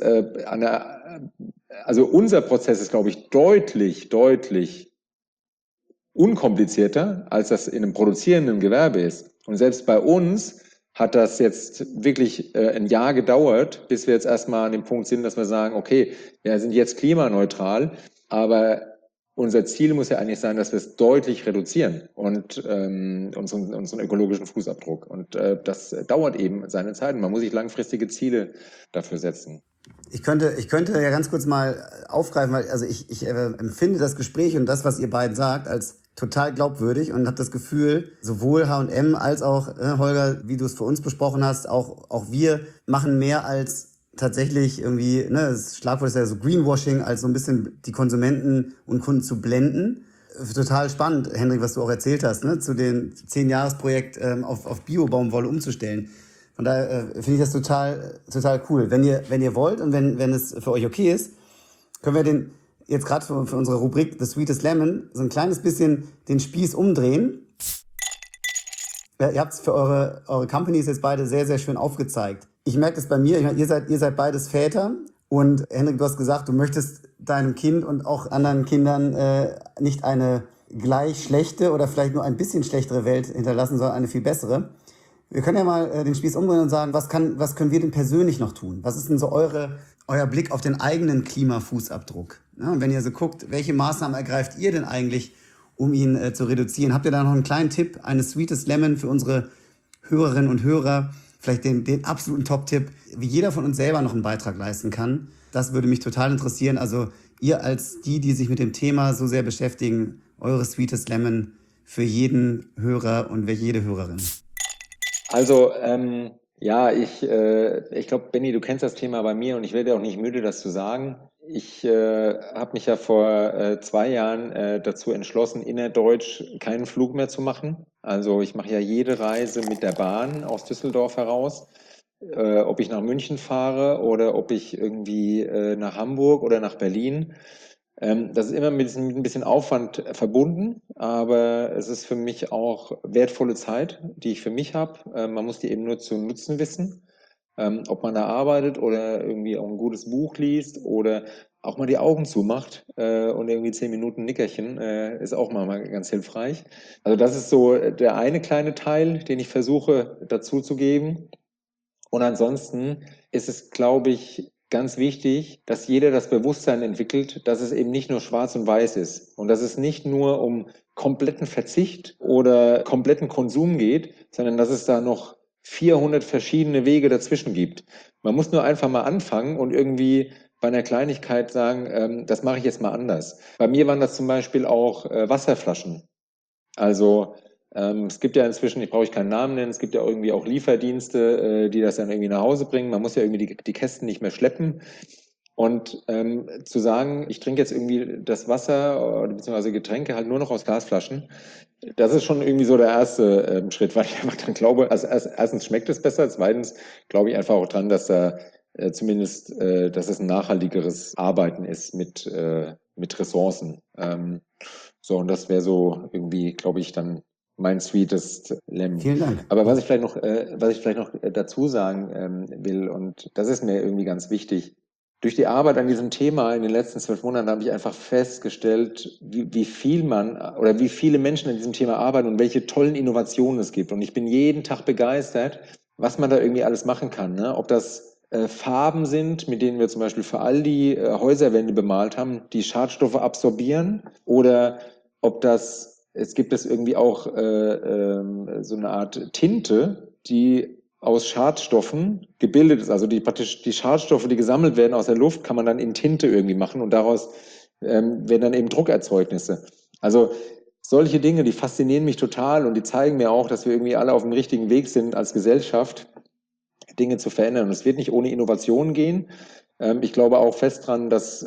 also unser Prozess ist, glaube ich, deutlich unkomplizierter, als das in einem produzierenden Gewerbe ist. Und selbst bei uns hat das jetzt wirklich ein Jahr gedauert, bis wir jetzt erstmal an dem Punkt sind, dass wir sagen, okay, wir sind jetzt klimaneutral, aber unser Ziel muss ja eigentlich sein, dass wir es deutlich reduzieren und unseren ökologischen Fußabdruck. Und das dauert eben seine Zeit. Man muss sich langfristige Ziele dafür setzen. Ich könnte ja ganz kurz mal aufgreifen, weil also ich empfinde das Gespräch und das, was ihr beiden sagt, als total glaubwürdig und habe das Gefühl, sowohl H&M als auch, Holger, wie du es für uns besprochen hast, auch wir machen mehr als tatsächlich irgendwie, das Schlagwort ist ja so Greenwashing, als so ein bisschen die Konsumenten und Kunden zu blenden. Total spannend, Hendrik, was du auch erzählt hast, zu dem 10-Jahres-Projekt auf Bio-Baumwolle umzustellen. Von daher finde ich das total cool. Wenn ihr wollt und wenn es für euch okay ist, können wir jetzt gerade für unsere Rubrik The Sweetest Lemon so ein kleines bisschen den Spieß umdrehen. Ja, ihr habt es für eure Companies jetzt beide sehr, sehr schön aufgezeigt. Ich merke das bei mir, ich meine, ihr seid beides Väter und Hendrik, du hast gesagt, du möchtest deinem Kind und auch anderen Kindern nicht eine gleich schlechte oder vielleicht nur ein bisschen schlechtere Welt hinterlassen, sondern eine viel bessere. Wir können ja mal den Spieß umdrehen und sagen, was können wir denn persönlich noch tun? Was ist denn so euer Blick auf den eigenen Klimafußabdruck? Ja, und wenn ihr so guckt, welche Maßnahmen ergreift ihr denn eigentlich, um ihn zu reduzieren? Habt ihr da noch einen kleinen Tipp, eine Sweetest Lemon für unsere Hörerinnen und Hörer? Vielleicht den absoluten Top-Tipp, wie jeder von uns selber noch einen Beitrag leisten kann. Das würde mich total interessieren. Also ihr als die sich mit dem Thema so sehr beschäftigen, eure Sweetest Lemon für jeden Hörer und jede Hörerin. Also, ich glaube, Benni, du kennst das Thema bei mir und ich werde auch nicht müde, das zu sagen. Ich habe mich ja vor 2 Jahren dazu entschlossen, innerdeutsch keinen Flug mehr zu machen. Also ich mache ja jede Reise mit der Bahn aus Düsseldorf heraus. Ob ich nach München fahre oder ob ich irgendwie nach Hamburg oder nach Berlin. Das ist immer mit ein bisschen Aufwand verbunden, aber es ist für mich auch wertvolle Zeit, die ich für mich habe. Man muss die eben nur zu nutzen wissen. Ob man da arbeitet oder irgendwie auch ein gutes Buch liest oder auch mal die Augen zumacht und irgendwie 10 Minuten Nickerchen, ist auch mal ganz hilfreich. Also das ist so der eine kleine Teil, den ich versuche dazu zu geben. Und ansonsten ist es, glaube ich, ganz wichtig, dass jeder das Bewusstsein entwickelt, dass es eben nicht nur schwarz und weiß ist und dass es nicht nur um kompletten Verzicht oder kompletten Konsum geht, sondern dass es da noch 400 verschiedene Wege dazwischen gibt. Man muss nur einfach mal anfangen und irgendwie bei einer Kleinigkeit sagen, das mache ich jetzt mal anders. Bei mir waren das zum Beispiel auch Wasserflaschen. Also es gibt ja inzwischen, ich brauche keinen Namen nennen, es gibt ja irgendwie auch Lieferdienste, die das dann irgendwie nach Hause bringen. Man muss ja irgendwie die Kästen nicht mehr schleppen. Und zu sagen, ich trinke jetzt irgendwie das Wasser bzw. Getränke halt nur noch aus Glasflaschen, das ist schon irgendwie so der erste Schritt, weil ich einfach dann glaube, also erstens schmeckt es besser, zweitens glaube ich einfach auch dran, dass da zumindest, dass es ein nachhaltigeres Arbeiten ist mit Ressourcen. Und das wäre so irgendwie, glaube ich, dann mein Sweetest Lemon. Vielen Dank. Aber was ich vielleicht noch dazu sagen will, und das ist mir irgendwie ganz wichtig, durch die Arbeit an diesem Thema in den letzten 12 Monaten habe ich einfach festgestellt, wie viele Menschen an diesem Thema arbeiten und welche tollen Innovationen es gibt. Und ich bin jeden Tag begeistert, was man da irgendwie alles machen kann. Ne? Ob das Farben sind, mit denen wir zum Beispiel für Aldi Häuserwände bemalt haben, die Schadstoffe absorbieren, oder ob es gibt irgendwie auch so eine Art Tinte, die aus Schadstoffen gebildet ist. Also praktisch die Schadstoffe, die gesammelt werden aus der Luft, kann man dann in Tinte irgendwie machen und daraus werden dann eben Druckerzeugnisse. Also solche Dinge, die faszinieren mich total und die zeigen mir auch, dass wir irgendwie alle auf dem richtigen Weg sind als Gesellschaft, Dinge zu verändern. Und es wird nicht ohne Innovation gehen. Ich glaube auch fest dran, dass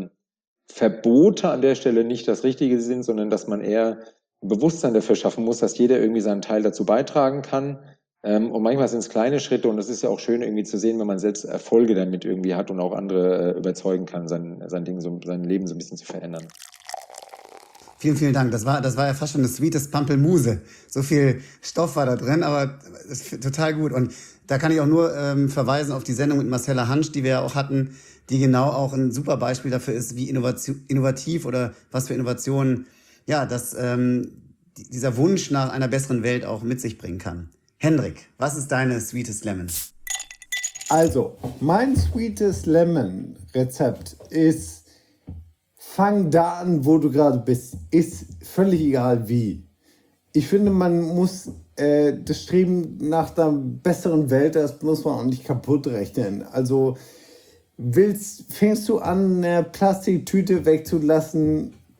Verbote an der Stelle nicht das Richtige sind, sondern dass man eher ein Bewusstsein dafür schaffen muss, dass jeder irgendwie seinen Teil dazu beitragen kann. Und manchmal sind es kleine Schritte und es ist ja auch schön irgendwie zu sehen, wenn man selbst Erfolge damit irgendwie hat und auch andere überzeugen kann, sein Leben so ein bisschen zu verändern. Vielen, vielen Dank. Das war ja fast schon das Sweetest Pampelmuse. So viel Stoff war da drin, aber das ist total gut. Und da kann ich auch nur verweisen auf die Sendung mit Marcella Hansch, die wir ja auch hatten, die genau auch ein super Beispiel dafür ist, wie innovativ oder was für Innovationen, ja, dieser Wunsch nach einer besseren Welt auch mit sich bringen kann. Hendrik, was ist deine Sweetest Lemon? Also, mein Sweetest Lemon Rezept ist: Fang da an, wo du gerade bist. Ist völlig egal wie. Ich finde, man muss das Streben nach einer besseren Welt, das muss man auch nicht kaputt rechnen. Also fängst du an, eine Plastiktüte wegzulassen,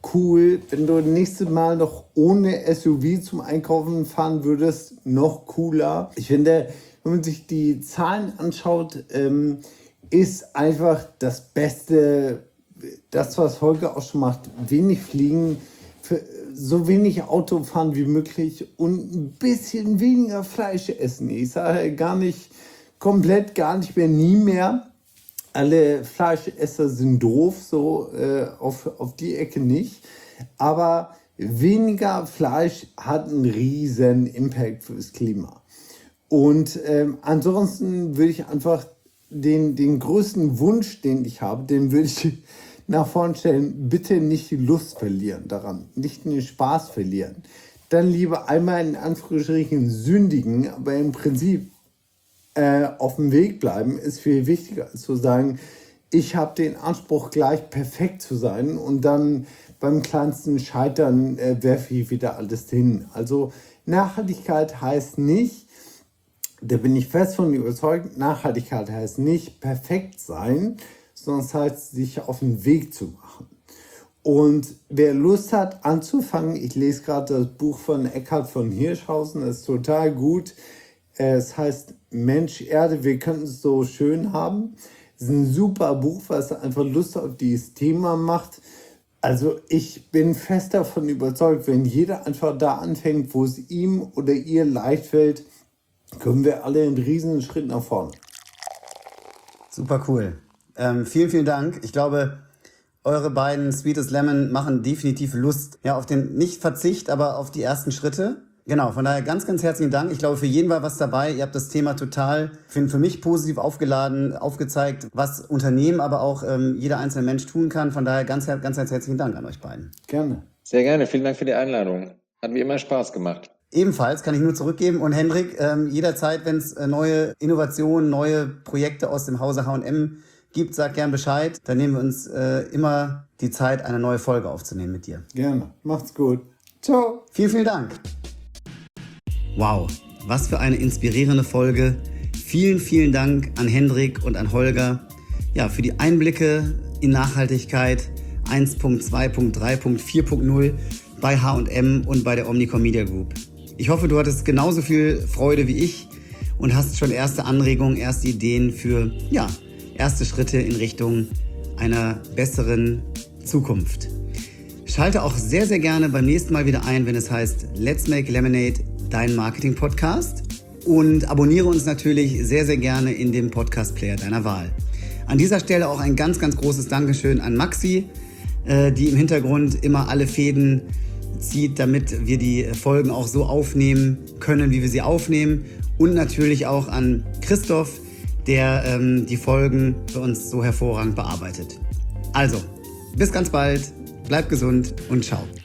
cool. Wenn du nächstes Mal noch ohne SUV zum Einkaufen fahren würdest, noch cooler. Ich finde, wenn man sich die Zahlen anschaut, ist einfach das Beste, das, was Holger auch schon macht, wenig fliegen, für so wenig Auto fahren wie möglich und ein bisschen weniger Fleisch essen. Ich sage gar nicht komplett, gar nicht mehr, nie mehr. Alle Fleischesser sind doof, so auf die Ecke nicht. Aber weniger Fleisch hat einen riesen Impact fürs Klima. Und ansonsten würde ich einfach den größten Wunsch, den ich habe, den würde ich nach vorn stellen, bitte nicht die Lust verlieren daran, nicht den Spaß verlieren. Dann lieber einmal in Anführungsstrichen sündigen, aber im Prinzip auf dem Weg bleiben ist viel wichtiger, als zu sagen, ich habe den Anspruch, gleich perfekt zu sein und dann beim kleinsten Scheitern werfe ich wieder alles hin. Also Nachhaltigkeit heißt nicht, da bin ich fest von überzeugt, Nachhaltigkeit heißt nicht perfekt sein, sondern es heißt, sich auf den Weg zu machen. Und wer Lust hat anzufangen, ich lese gerade das Buch von Eckhard von Hirschhausen, das ist total gut. Es heißt Mensch, Erde, wir könnten es so schön haben. Es ist ein super Buch, was einfach Lust auf dieses Thema macht. Also ich bin fest davon überzeugt, wenn jeder einfach da anfängt, wo es ihm oder ihr leicht fällt, können wir alle einen riesen Schritt nach vorne. Super cool. Vielen, vielen Dank. Ich glaube, eure beiden Sweetest Lemon machen definitiv Lust, ja, auf den, nicht Verzicht, aber auf die ersten Schritte. Genau, von daher ganz, ganz herzlichen Dank. Ich glaube, für jeden war was dabei. Ihr habt das Thema total, für mich positiv aufgeladen, aufgezeigt, was Unternehmen, aber auch jeder einzelne Mensch tun kann. Von daher ganz, ganz, ganz herzlichen Dank an euch beiden. Gerne. Sehr gerne. Vielen Dank für die Einladung. Hat wie immer Spaß gemacht. Ebenfalls kann ich nur zurückgeben. Und Hendrik, jederzeit, wenn es neue Innovationen, neue Projekte aus dem Hause H&M gibt, sag gern Bescheid. Dann nehmen wir uns immer die Zeit, eine neue Folge aufzunehmen mit dir. Gerne. Macht's gut. Ciao. Vielen, vielen Dank. Wow, was für eine inspirierende Folge. Vielen, vielen Dank an Hendrik und an Holger, ja, für die Einblicke in Nachhaltigkeit 1.2.3.4.0 bei H&M und bei der Omnicom Media Group. Ich hoffe, du hattest genauso viel Freude wie ich und hast schon erste Anregungen, erste Ideen für, ja, erste Schritte in Richtung einer besseren Zukunft. Schalte auch sehr, sehr gerne beim nächsten Mal wieder ein, wenn es heißt Let's Make Lemonade, dein Marketing-Podcast. Und abonniere uns natürlich sehr, sehr gerne in dem Podcast-Player deiner Wahl. An dieser Stelle auch ein ganz, ganz großes Dankeschön an Maxi, die im Hintergrund immer alle Fäden zieht, damit wir die Folgen auch so aufnehmen können, wie wir sie aufnehmen. Und natürlich auch an Christoph, der die Folgen für uns so hervorragend bearbeitet. Also, bis ganz bald, bleibt gesund und ciao.